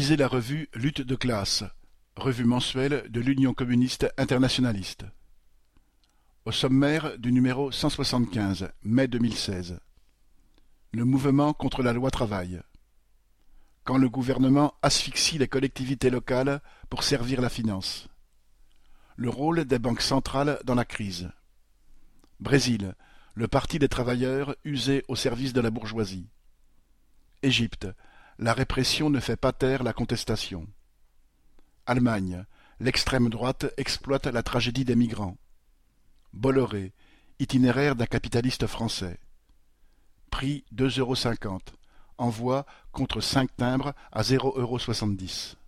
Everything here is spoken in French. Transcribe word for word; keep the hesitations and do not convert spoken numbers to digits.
Lisez la revue Lutte de classe, revue mensuelle de l'Union communiste internationaliste. Au sommaire du numéro cent soixante-quinze, mai deux mille seize. Le mouvement contre la loi travail. Quand le gouvernement asphyxie les collectivités locales pour servir la finance. Le rôle des banques centrales dans la crise. Brésil, le parti des travailleurs usé au service de la bourgeoisie. Égypte, la répression ne fait pas taire la contestation. Allemagne, l'extrême droite exploite la tragédie des migrants. Bolloré, itinéraire d'un capitaliste français. Prix deux euros cinquante. Envoi contre cinq timbres à zéro euros soixante-dix.